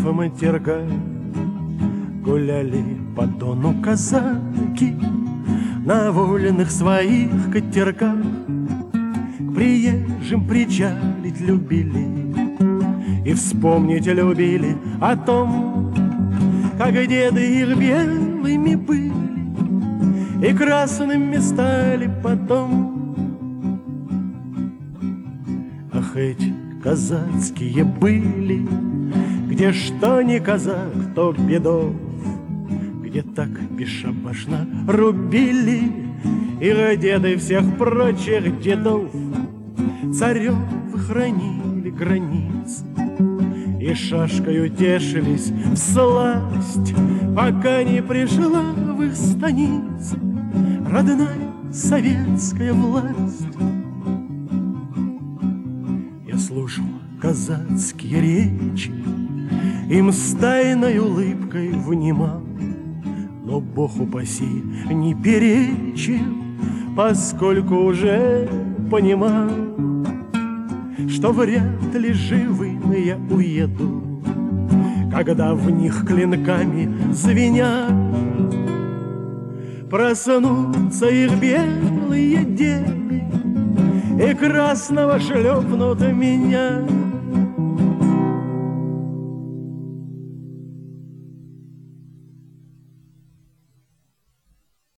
матерка. Гуляли по Дону казаки на вольных своих катерках, к приезжим причалить любили и вспомнить любили о том, как деды их белыми были и красными стали потом. Ах, эти казацкие были, где что ни казак, то бедов, где так бесшабашно рубили их деды всех прочих дедов. Царев хранили границ и шашкою тешились всласть, пока не пришла в их станиц родная советская власть. Я слушал казацкие речи, им с тайной улыбкой внимал, но Бог упаси не перечил, поскольку уже понимал, что вряд ли живым я уеду, когда в них клинками звенят проснутся их белые деды и красного шлепнут меня.